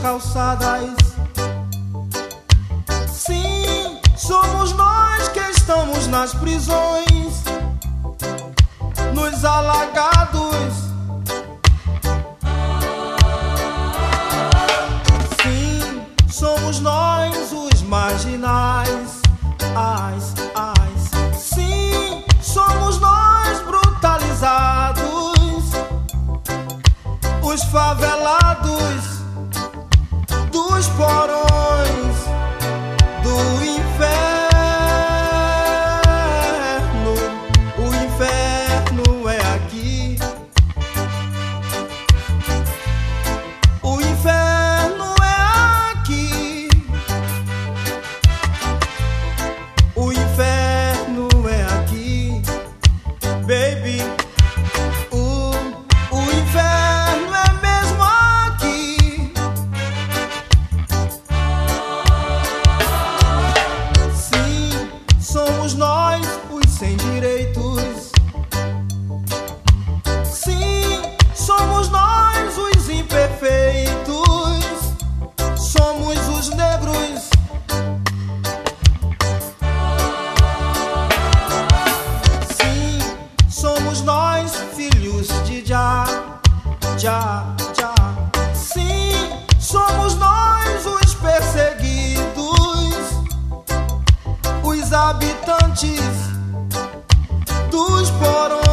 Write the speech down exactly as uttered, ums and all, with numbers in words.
calçadas. Sim, somos nós que estamos nas prisões, nos alagados. Sim, somos nós os marginais. As, as. Sim, somos nós brutalizados, os favelados dos porões do inferno. O inferno é aqui. O inferno é aqui. O inferno é aqui, baby. O, o inferno é mesmo aqui. Sim, somos nós os sem direitos. Sim, somos nós os imperfeitos. Somos os negros. Sim, somos nós filhos de Jah, Jah, Jah. Sim, somos nós os perseguidos, os habitantes dos porões.